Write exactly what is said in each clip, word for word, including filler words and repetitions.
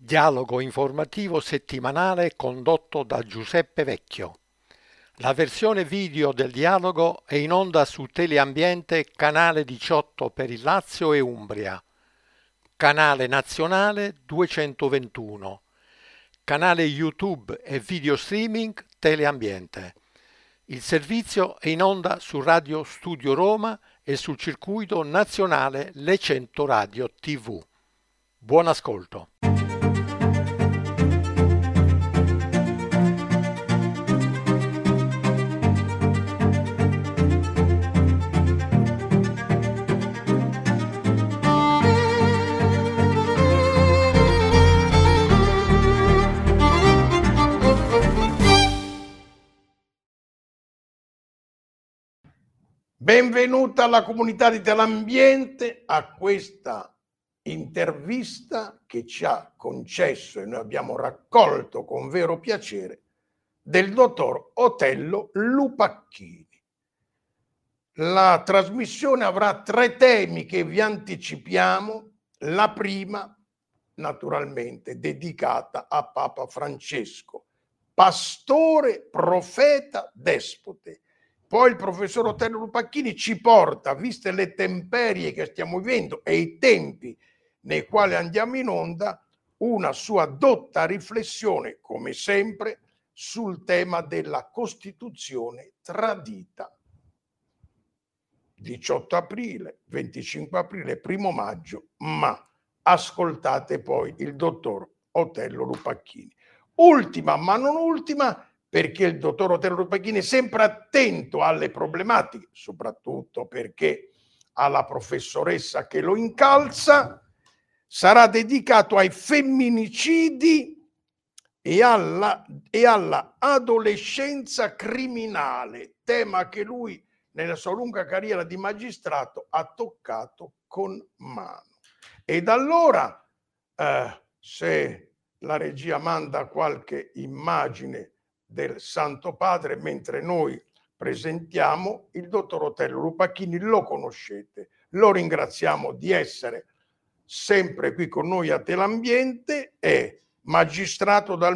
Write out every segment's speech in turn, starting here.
Dialogo informativo settimanale condotto da Giuseppe Vecchio. La versione video del dialogo è in onda su Teleambiente canale diciotto per il Lazio e Umbria, canale nazionale duecentoventuno, canale YouTube e video streaming Teleambiente. Il servizio è in onda su Radio Studio Roma e sul circuito nazionale Le cento Radio tivù. Buon ascolto. Benvenuta alla comunità di Teleambiente a questa intervista che ci ha concesso e noi abbiamo raccolto con vero piacere del dottor Otello Lupacchini. La trasmissione avrà tre temi che vi anticipiamo. La prima, naturalmente, dedicata a Papa Francesco, pastore, profeta, despote. Poi il professor Otello Lupacchini ci porta, viste le temperie che stiamo vivendo e i tempi nei quali andiamo in onda, una sua dotta riflessione, come sempre, sul tema della Costituzione tradita. diciotto aprile, venticinque aprile, primo maggio, ma ascoltate poi il dottor Otello Lupacchini. Ultima, ma non ultima, perché il dottor Otello Lupacchini è sempre attento alle problematiche, soprattutto perché ha la professoressa che lo incalza, sarà dedicato ai femminicidi e alla, e alla adolescenza criminale, tema che lui nella sua lunga carriera di magistrato ha toccato con mano. Ed allora, eh, se la regia manda qualche immagine del Santo Padre mentre noi presentiamo il dottor Otello Lupacchini, lo conoscete, lo ringraziamo di essere sempre qui con noi a Teleambiente, è magistrato dal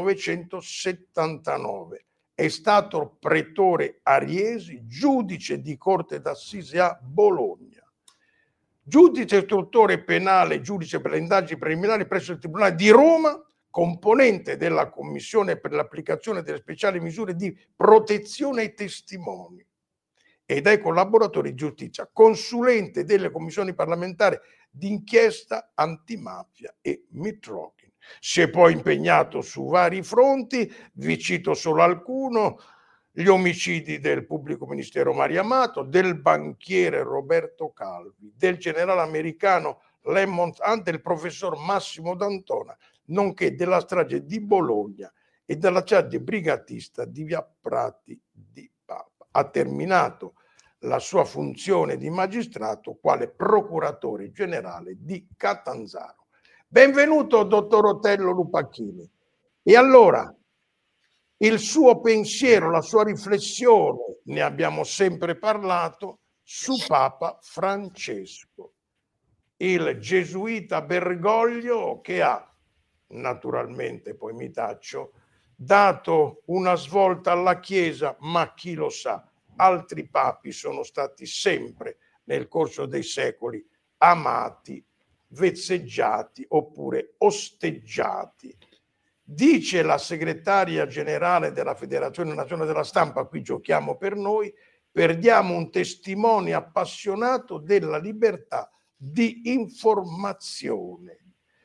millenovecentosettantanove, è stato pretore a Riesi, giudice di corte d'assise a Bologna, giudice istruttore penale, giudice per le indagini preliminari presso il Tribunale di Roma, componente della Commissione per l'applicazione delle speciali misure di protezione ai testimoni e dai collaboratori di giustizia, consulente delle commissioni parlamentari d'inchiesta antimafia e Mitrokhin. Si è poi impegnato su vari fronti, vi cito solo alcuno: gli omicidi del pubblico ministero Mario Amato, del banchiere Roberto Calvi, del generale americano Lemont Hunt, del professor Massimo D'Antona, nonché della strage di Bologna e della strage brigatista di via Prati di Papa. Ha terminato la sua funzione di magistrato quale procuratore generale di Catanzaro. Benvenuto, dottor Otello Lupacchini. E allora, il suo pensiero, la sua riflessione, ne abbiamo sempre parlato, su Papa Francesco, il gesuita Bergoglio che ha, naturalmente poi mi taccio, dato una svolta alla Chiesa, ma chi lo sa, altri papi sono stati sempre nel corso dei secoli amati, vezzeggiati oppure osteggiati. Dice la segretaria generale della Federazione Nazionale della Stampa, qui giochiamo per noi, perdiamo un testimone appassionato della libertà di informazione.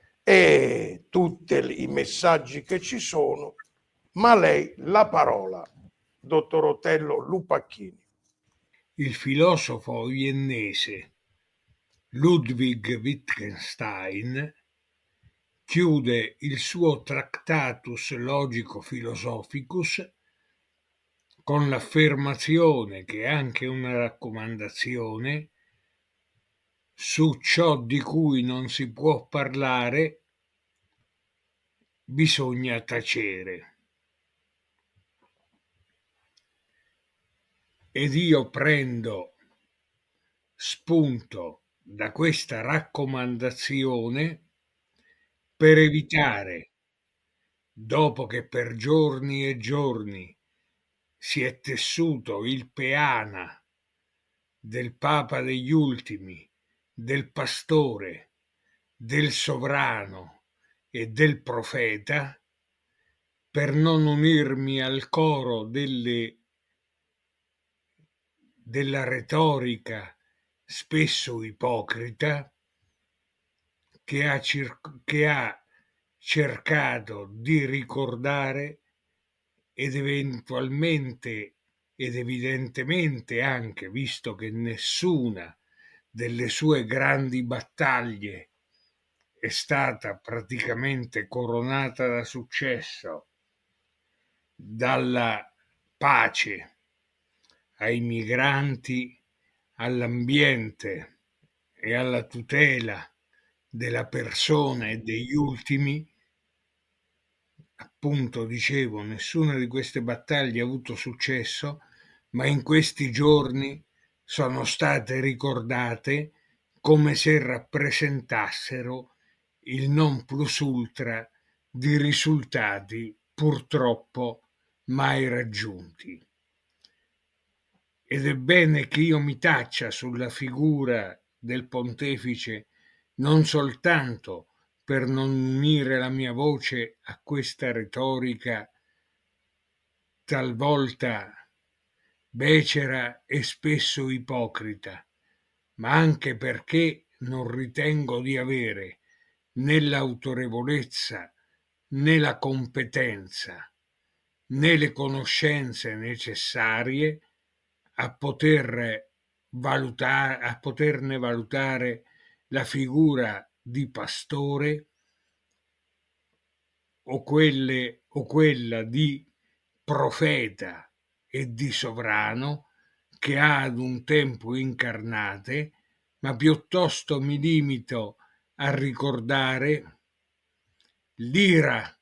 E tutti i messaggi che ci sono, ma lei la parola, dottor Otello Lupacchini. Il filosofo viennese Ludwig Wittgenstein chiude il suo Tractatus Logico-Philosophicus con l'affermazione che è anche una raccomandazione: su ciò di cui non si può parlare bisogna tacere. Ed io prendo spunto da questa raccomandazione per evitare, dopo che per giorni e giorni si è tessuto il peana del Papa degli ultimi, del pastore, del sovrano e del profeta, per non unirmi al coro delle, della retorica spesso ipocrita che ha, cir- che ha cercato di ricordare ed eventualmente ed evidentemente anche, visto che nessuna delle sue grandi battaglie è stata praticamente coronata da successo, dalla pace ai migranti, all'ambiente e alla tutela della persona e degli ultimi, appunto dicevo, nessuna di queste battaglie ha avuto successo, ma in questi giorni sono state ricordate come se rappresentassero il non plus ultra di risultati purtroppo mai raggiunti. Ed è bene che io mi taccia sulla figura del pontefice non soltanto per non unire la mia voce a questa retorica talvolta becera e spesso ipocrita, ma anche perché non ritengo di avere né l'autorevolezza né la competenza né le conoscenze necessarie a poter valutare, a poterne valutare la figura di pastore o, quelle, o quella di profeta e di sovrano che ha ad un tempo incarnate, ma piuttosto mi limito a ricordare l'ira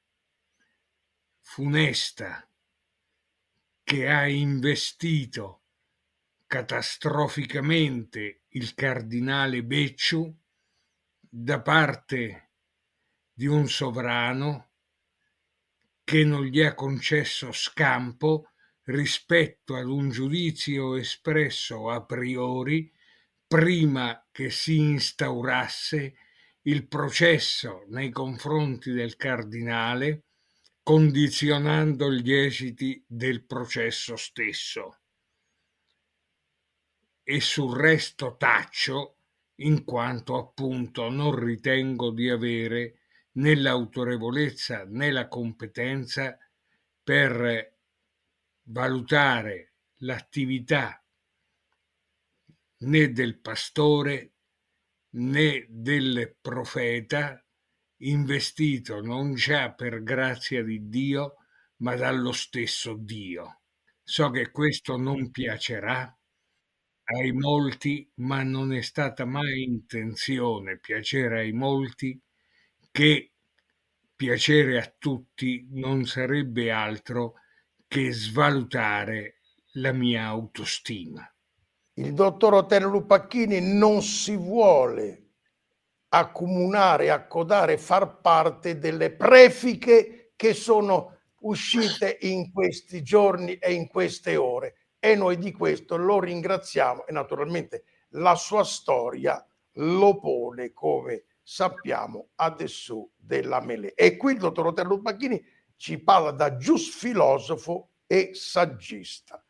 funesta che ha investito catastroficamente il cardinale Becciu da parte di un sovrano che non gli ha concesso scampo rispetto ad un giudizio espresso a priori prima che si instaurasse il processo nei confronti del cardinale, condizionando gli esiti del processo stesso. E sul resto taccio, in quanto appunto non ritengo di avere né l'autorevolezza né la competenza per valutare l'attività né del pastore né del profeta investito non già per grazia di Dio, ma dallo stesso Dio. So che questo non piacerà ai molti, ma non è stata mai intenzione piacere ai molti, che piacere a tutti non sarebbe altro che svalutare la mia autostima. Il dottor Otello Lupacchini non si vuole accomunare, accodare, far parte delle prefiche che sono uscite in questi giorni e in queste ore, e noi di questo lo ringraziamo, e naturalmente la sua storia lo pone, come sappiamo, adesso della Melè. E qui il dottor Otello Lupacchini ci parla da giusfilosofo e saggista.